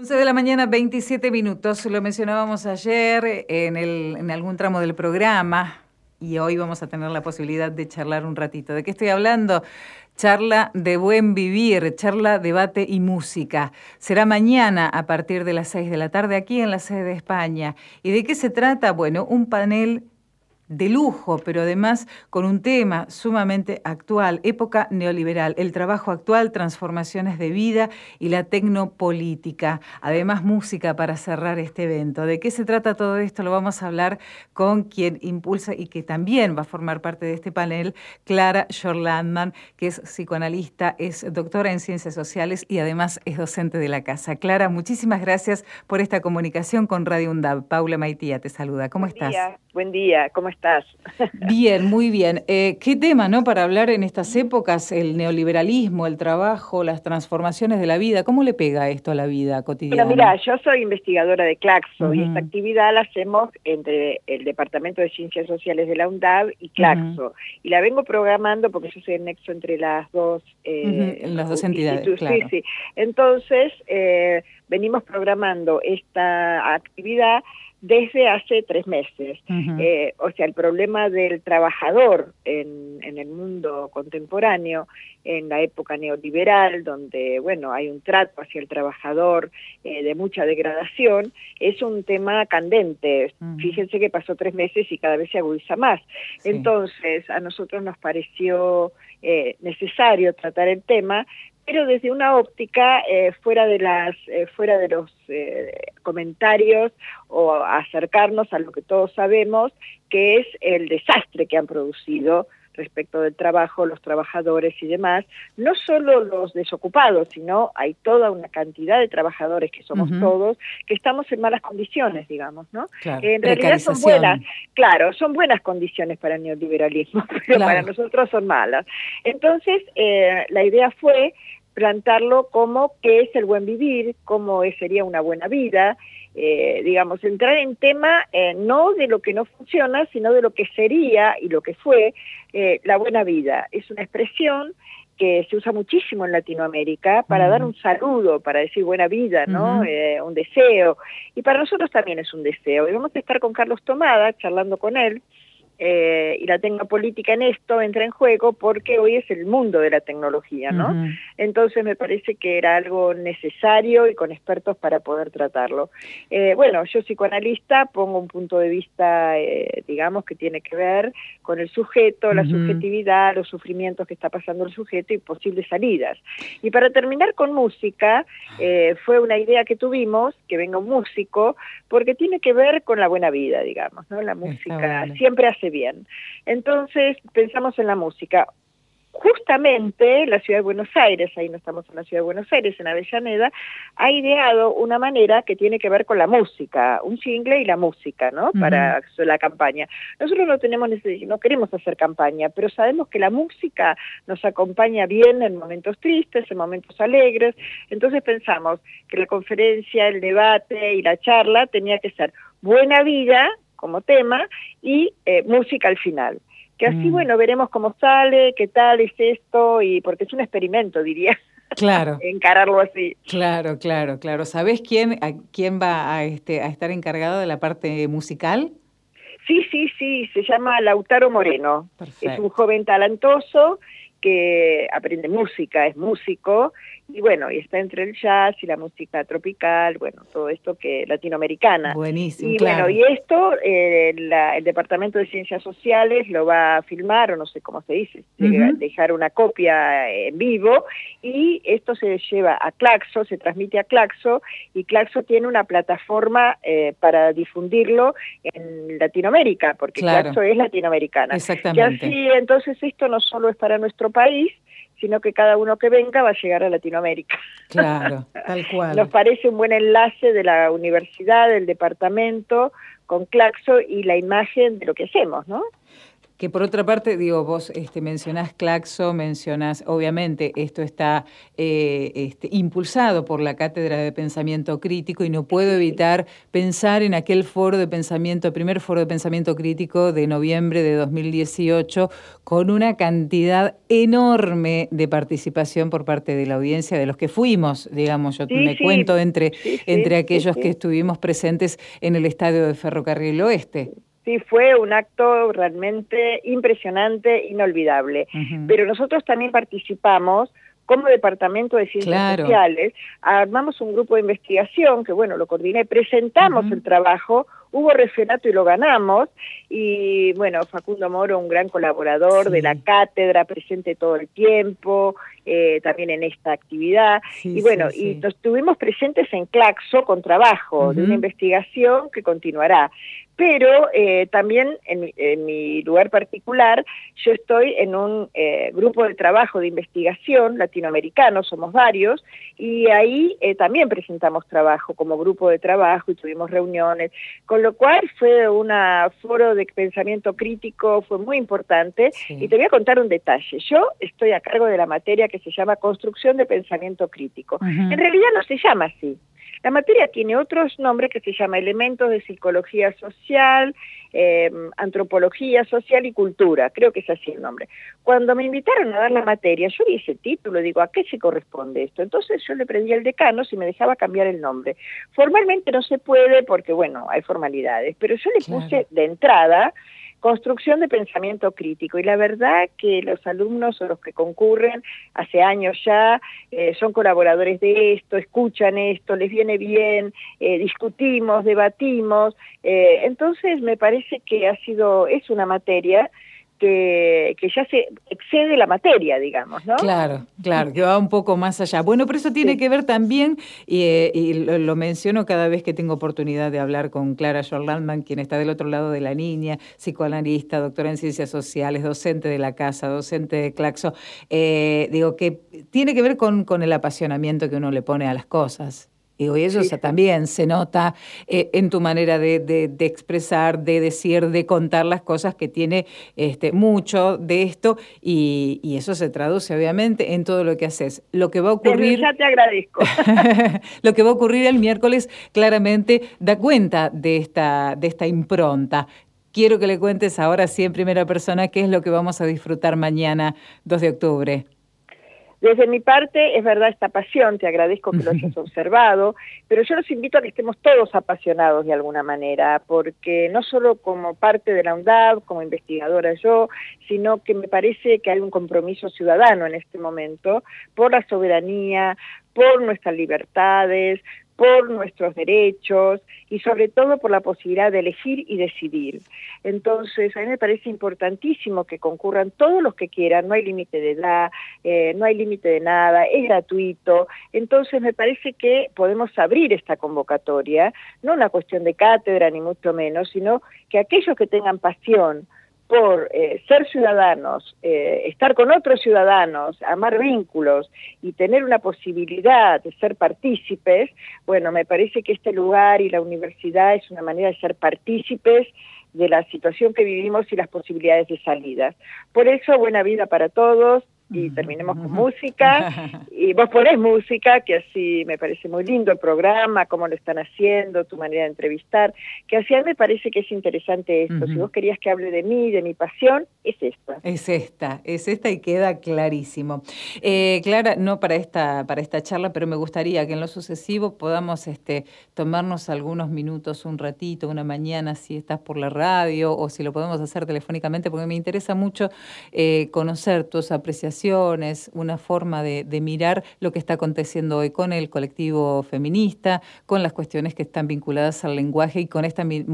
11 de la mañana, 27 minutos. Lo mencionábamos ayer en algún tramo del programa y hoy vamos a tener la posibilidad de charlar un ratito. ¿De qué estoy hablando? Charla de buen vivir, charla, debate y música. Será mañana a partir de las 6 de la tarde aquí en la sede de España. ¿Y de qué se trata? Bueno, un panel de lujo, pero además con un tema sumamente actual, época neoliberal, el trabajo actual, transformaciones de vida y la tecnopolítica. Además, música para cerrar este evento. ¿De qué se trata todo esto? Lo vamos a hablar con quien impulsa y que también va a formar parte de este panel, Clara Shore-Landman, que es psicoanalista, es doctora en Ciencias Sociales y además es docente de la casa. Clara, muchísimas gracias por esta comunicación con Radio UNDAV. Paula Maitía te saluda. ¿Cómo estás? Buen día, ¿cómo estás? Bien, muy bien. ¿Qué tema, no, para hablar en estas épocas? El neoliberalismo, el trabajo, las transformaciones de la vida. ¿Cómo le pega esto a la vida cotidiana? Bueno, mira, yo soy investigadora de Claxo y esta actividad la hacemos entre el Departamento de Ciencias Sociales de la UNDAV y Claxo. Y la vengo programando porque yo soy el nexo entre las dos, las dos entidades, claro. Sí. Entonces, venimos programando esta actividad desde hace 3 meses. O sea, el problema del trabajador en el mundo contemporáneo, en la época neoliberal, donde, bueno, hay un trato hacia el trabajador de mucha degradación, es un tema candente. Fíjense que pasó 3 meses y cada vez se agudiza más. Sí. Entonces, a nosotros nos pareció necesario tratar el tema, pero desde una óptica fuera de los comentarios o acercarnos a lo que todos sabemos, que es el desastre que han producido respecto del trabajo, los trabajadores y demás, no solo los desocupados, sino hay toda una cantidad de trabajadores que somos todos, que estamos en malas condiciones, digamos, ¿no? Claro. En realidad son buenas, claro, son buenas condiciones para el neoliberalismo, pero para nosotros son malas. Entonces, la idea fue plantarlo como qué es el buen vivir, cómo sería una buena vida, digamos, entrar en tema no de lo que no funciona, sino de lo que sería y lo que fue la buena vida. Es una expresión que se usa muchísimo en Latinoamérica para dar un saludo, para decir buena vida, ¿no? Un deseo. Y para nosotros también es un deseo. Y vamos a estar con Carlos Tomada, charlando con él, y la tecnopolítica en esto entra en juego porque hoy es el mundo de la tecnología, ¿no? Entonces me parece que era algo necesario y con expertos para poder tratarlo. Bueno, yo psicoanalista pongo un punto de vista, digamos, que tiene que ver con el sujeto, la subjetividad, los sufrimientos que está pasando el sujeto y posibles salidas. Y para terminar con música, fue una idea que tuvimos, que venga un músico, porque tiene que ver con la buena vida, digamos, ¿no? La música siempre hace bien. Entonces pensamos en la música. Justamente la Ciudad de Buenos Aires, ahí no estamos en la Ciudad de Buenos Aires, en Avellaneda, ha ideado una manera que tiene que ver con la música, un jingle y la música, ¿no? Para la campaña. Nosotros no queremos hacer campaña, pero sabemos que la música nos acompaña bien en momentos tristes, en momentos alegres, entonces pensamos que la conferencia, el debate y la charla tenía que ser buena vida como tema y música al final. Que así, bueno, veremos cómo sale, qué tal es esto, y porque es un experimento, diría. Claro. Encararlo así. Claro. ¿Sabés quién va a estar encargado de la parte musical? Sí, se llama Lautaro Moreno. Perfecto. Es un joven talentoso que aprende música, es músico, y bueno, y está entre el jazz y la música tropical, bueno, todo esto que latinoamericana. Buenísimo, y claro. Bueno, y esto, el Departamento de Ciencias Sociales lo va a filmar, o no sé cómo se dice, dejar una copia en vivo, y esto se lleva a Claxo, se transmite a Claxo, y Claxo tiene una plataforma para difundirlo en Latinoamérica, porque Claxo es latinoamericana. Exactamente. Que así, entonces esto no solo es para nuestro país, sino que cada uno que venga va a llegar a Latinoamérica. Claro, tal cual. Nos parece un buen enlace de la universidad, del departamento, con Claxo y la imagen de lo que hacemos, ¿no? Que por otra parte, digo, vos mencionás Claxo, mencionás, obviamente, esto está impulsado por la Cátedra de Pensamiento Crítico y no puedo evitar pensar en aquel primer foro de pensamiento crítico de noviembre de 2018, con una cantidad enorme de participación por parte de la audiencia, de los que fuimos, digamos, yo me cuento entre aquellos que estuvimos presentes en el estadio de Ferrocarril Oeste. Sí, fue un acto realmente impresionante, inolvidable. Pero nosotros también participamos como Departamento de Ciencias Sociales, armamos un grupo de investigación que, bueno, lo coordiné, presentamos el trabajo, hubo referato y lo ganamos, y bueno, Facundo Moro, un gran colaborador de la cátedra, presente todo el tiempo, también en esta actividad, y bueno, y nos estuvimos presentes en Claxo con trabajo de una investigación que continuará. Pero también en mi lugar particular, yo estoy en un grupo de trabajo de investigación latinoamericano, somos varios, y ahí también presentamos trabajo como grupo de trabajo y tuvimos reuniones, con lo cual fue un foro de pensamiento crítico, fue muy importante, y te voy a contar un detalle. Yo estoy a cargo de la materia que se llama Construcción de Pensamiento Crítico. En realidad no se llama así. La materia tiene otros nombres que se llama Elementos de Psicología Social, Antropología Social y Cultura, creo que es así el nombre. Cuando me invitaron a dar la materia, yo vi ese título, digo, ¿a qué se corresponde esto? Entonces yo le pedí al decano si me dejaba cambiar el nombre. Formalmente no se puede porque, bueno, hay formalidades, pero yo le puse de entrada Construcción de Pensamiento Crítico, y la verdad que los alumnos o los que concurren hace años ya son colaboradores de esto, escuchan esto, les viene bien, discutimos, debatimos, entonces me parece que es una materia que ya se excede la materia, digamos, ¿no? Claro, que va un poco más allá. Bueno, pero eso tiene que ver también, y lo menciono cada vez que tengo oportunidad de hablar con Clara Jorlandman, quien está del otro lado de la línea, psicoanalista, doctora en Ciencias Sociales, docente de la casa, docente de Claxo, digo que tiene que ver con el apasionamiento que uno le pone a las cosas. Digo, y eso también se nota en tu manera de expresar, de decir, de contar las cosas, que tiene mucho de esto, y eso se traduce obviamente en todo lo que haces. Lo que va a ocurrir... Ya te agradezco. Lo que va a ocurrir el miércoles claramente da cuenta de esta impronta. Quiero que le cuentes ahora sí en primera persona qué es lo que vamos a disfrutar mañana, 2 de octubre. Desde mi parte, es verdad esta pasión, te agradezco que lo hayas observado, pero yo los invito a que estemos todos apasionados de alguna manera, porque no solo como parte de la UNDAV, como investigadora yo, sino que me parece que hay un compromiso ciudadano en este momento por la soberanía, por nuestras libertades, por nuestros derechos y sobre todo por la posibilidad de elegir y decidir. Entonces, a mí me parece importantísimo que concurran todos los que quieran, no hay límite de edad, no hay límite de nada, es gratuito. Entonces, me parece que podemos abrir esta convocatoria, no una cuestión de cátedra ni mucho menos, sino que aquellos que tengan pasión por ser ciudadanos, estar con otros ciudadanos, amar vínculos y tener una posibilidad de ser partícipes, bueno, me parece que este lugar y la universidad es una manera de ser partícipes de la situación que vivimos y las posibilidades de salidas. Por eso, buena vida para todos. Y terminemos con música, y vos ponés música, que así me parece muy lindo el programa, cómo lo están haciendo, tu manera de entrevistar, que así a mí me parece que es interesante esto. Si vos querías que hable de mí, de mi pasión, es esta. Es esta y queda clarísimo. Clara, no para esta charla, pero me gustaría que en lo sucesivo podamos tomarnos algunos minutos, un ratito, una mañana, si estás por la radio, o si lo podemos hacer telefónicamente, porque me interesa mucho conocer tus apreciaciones, una forma de mirar lo que está aconteciendo hoy con el colectivo feminista, con las cuestiones que están vinculadas al lenguaje y con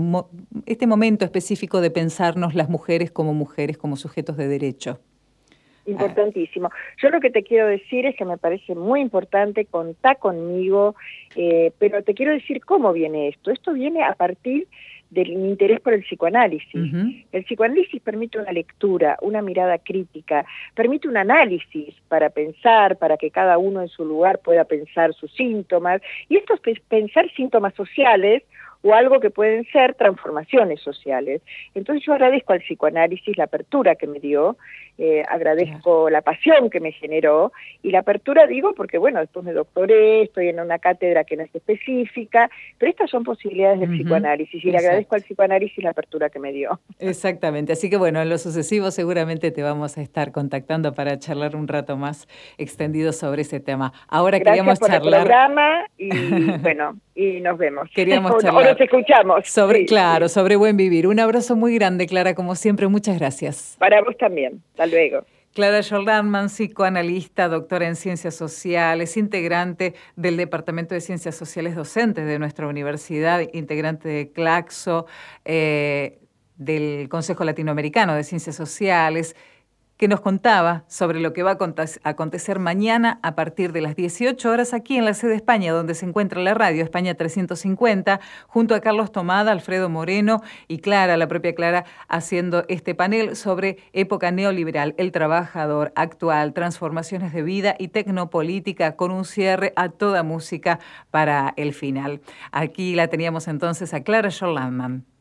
este momento específico de pensarnos las mujeres como sujetos de derecho. Importantísimo. Yo lo que te quiero decir es que me parece muy importante, contar conmigo, pero te quiero decir cómo viene esto. Esto viene a partir del interés por el psicoanálisis. El psicoanálisis permite una lectura, una mirada crítica, permite un análisis para pensar, para que cada uno en su lugar pueda pensar sus síntomas, y estos pensar síntomas sociales o algo que pueden ser transformaciones sociales. Entonces yo agradezco al psicoanálisis la apertura que me dio, agradezco la pasión que me generó, y la apertura digo porque, bueno, después me doctoré, estoy en una cátedra que no es específica, pero estas son posibilidades del psicoanálisis, y le agradezco al psicoanálisis la apertura que me dio. Exactamente, así que bueno, en lo sucesivo seguramente te vamos a estar contactando para charlar un rato más extendido sobre ese tema. Ahora Gracias queríamos por charlar... el programa y bueno, y nos vemos. Queríamos charlar. O nos escuchamos. Sobre, sí, claro, sí. Sobre buen vivir. Un abrazo muy grande, Clara, como siempre, muchas gracias. Para vos también, hasta luego. Clara Jordán, psicoanalista, doctora en Ciencias Sociales, integrante del Departamento de Ciencias Sociales Docentes de nuestra universidad, integrante de CLACSO, del Consejo Latinoamericano de Ciencias Sociales, que nos contaba sobre lo que va a acontecer mañana a partir de las 18 horas aquí en la sede de España, donde se encuentra la radio España 350, junto a Carlos Tomada, Alfredo Moreno y Clara, la propia Clara, haciendo este panel sobre época neoliberal, el trabajador actual, transformaciones de vida y tecnopolítica, con un cierre a toda música para el final. Aquí la teníamos entonces a Clara Jordán.